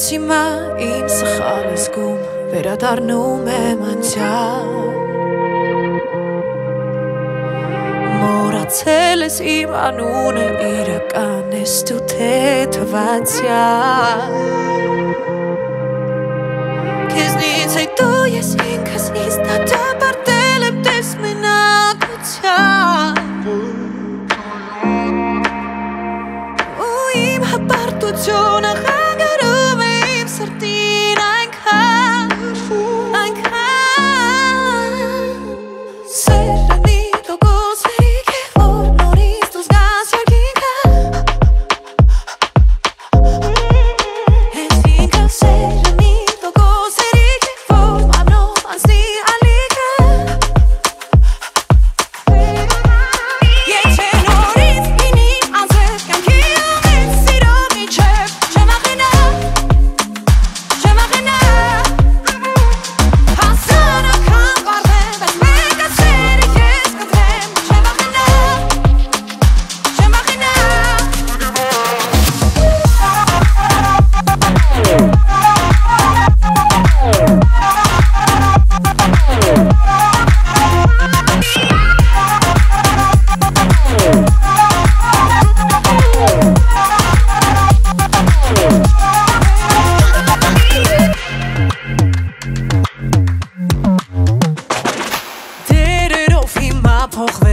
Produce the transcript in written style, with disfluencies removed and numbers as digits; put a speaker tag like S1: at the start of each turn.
S1: Ես հիմա իմ սխալը զգում, վերադառնում եմ անցյալ Մոռացել ես իմ անունը, իրական ես դու թե թվացյալ Քեզնից հետո ես ինքս ինձ դատապարտել եմ տես մենակության Ու իմ հպարտությունը խանգարում է իմ սրտին այնքան Սերանի տոկոս հերիք է, որ նորից դու զգաս երկինքը Հենց ինքը սերանի տոկոս հերիք է, որ մամնով անցնի ալիքը Եթե նորից լինի անձև կյանքի ամեն սիրո միջև Չեմ աղենա Հասարական վարվեմ, բայց մեկը սերիք ես կտրեմ Չեմ աղենա Դերերով հիմա փոխվել